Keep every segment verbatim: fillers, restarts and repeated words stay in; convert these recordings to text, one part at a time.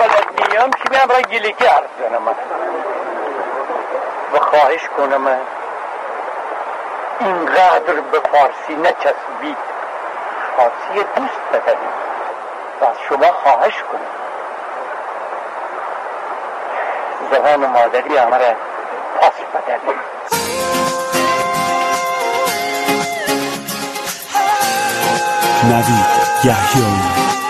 بلد نیام که بیام را گلیگی حرف زنم و خواهش کنم اینقدر به فارسی نچسبید، فارسی دوست بدهید و از شما خواهش کنم زبان مادری همه را پاس بدهید. نوید یحیایی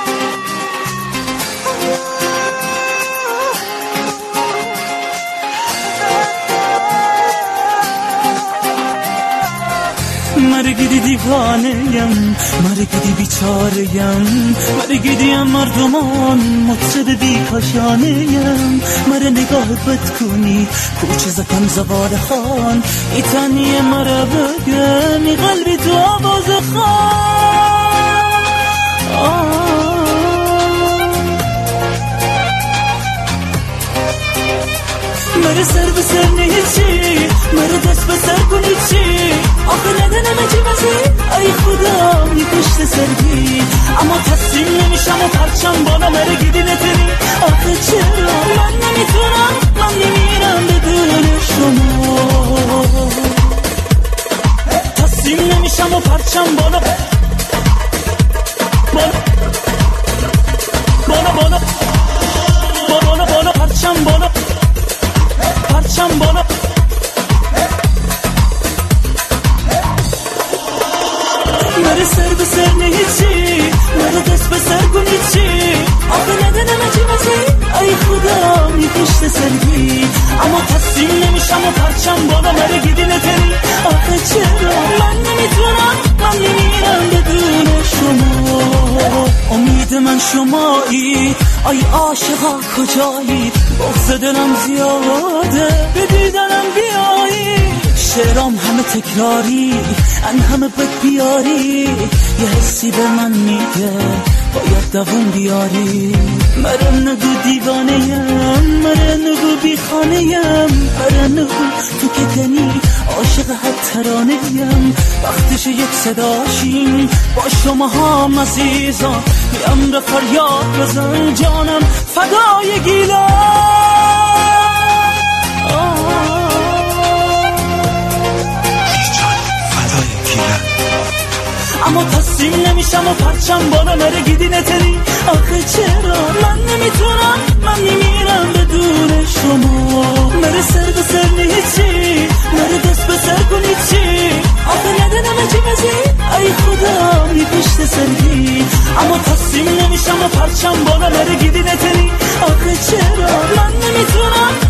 مرگیدی دیوانه‌یم، مرگیدی بیچاره‌یم، مرگیدیم مردمان مطرب بیکاشانه‌یم. مره نگاه بد کنی کوچه زکن زبان خان، ای تنی مره بگم ای قلبی تو آواز خان. مره سر به سر نیچی، مره دست به سر کنی چی، آخه ندنم چی بزی ای خدا می پشت سرگی، اما تسلیم نمیشم و پرچم بالا مره گیدی نتری. آخه چرا من نمیتونم، من نمیرم بدون شما، تسلیم نمیشم و پرچم بالا بالا بالا بالا بالا بالا پرچم بالا پرچم بالا. مره سر به سر نیچی، مره دست به سر کنی چی، آخه ندنم چی بزی ای خدا می پشت سرگی، اما تسلیم نمیشم و پرچم بالا مره گیدی نتری. آخه چرا من نمیتونم، من نمیرم بدون شما، امید من شمایی ای عاشقا کجایی، بغض دلم زیاده به دیدنم بیایی، شعرام همه تکراری ان همه بد بیاری، یه حسی به من میگه باید دوون بیاری. مره نگو دیوانه‌یم، مره نگو بیخانه‌یم، مره نگو تو که دنی عاشق هر ترانه‌یم، وقتش یک صداشیم با شما ها عزیزان، یه امر فریاد بزن جانم فدای گیلان. اما تسلیم نمیشم و پرچم بالا مره گیدی نتری. آخه چرا من نمیتونم، من نمیرم بدون شما، مره سر به سر نیچی، مره دست به سر کنی چی، آخه ندنم چی بزی ای خدا می پشت سرگی، اما تسلیم نمیشم و پرچم بالا مره گیدی نتری. آخه چرا من نمیتونم،